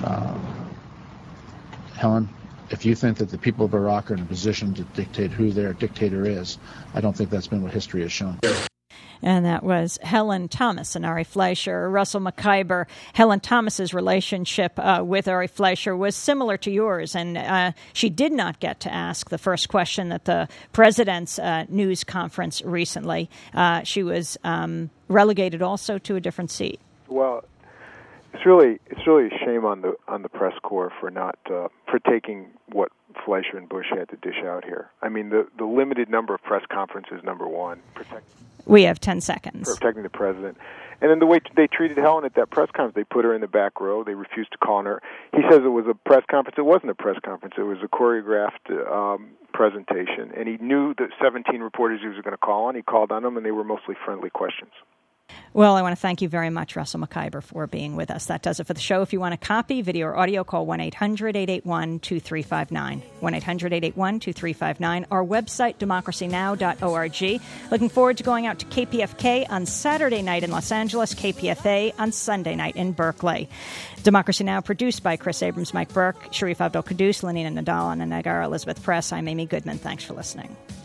Helen, if you think that the people of Iraq are in a position to dictate who their dictator is, I don't think that's been what history has shown. And that was Helen Thomas and Ari Fleischer. Russell McIver, Helen Thomas's relationship with Ari Fleischer was similar to yours, and she did not get to ask the first question at the president's news conference recently. She was relegated also to a different seat. Well, it's really a shame on the press corps for not for taking what Fleischer and Bush had to dish out here. I mean, the limited number of press conferences, number one, we have 10 seconds. Protecting the president. And then the way they treated Helen at that press conference, they put her in the back row. They refused to call on her. He says it was a press conference. It wasn't a press conference. It was a choreographed presentation. And he knew the 17 reporters he was going to call on. He called on them, and they were mostly friendly questions. Well, I want to thank you very much, Russell McIver, for being with us. That does it for the show. If you want a copy, video or audio, call 1-800-881-2359. 1-800-881-2359. Our website, democracynow.org. Looking forward to going out to KPFK on Saturday night in Los Angeles, KPFA on Sunday night in Berkeley. Democracy Now! Produced by Chris Abrams, Mike Burke, Sharif Abdel-Quddus, Lenina Nadal, and Nagar Elizabeth Press. I'm Amy Goodman. Thanks for listening.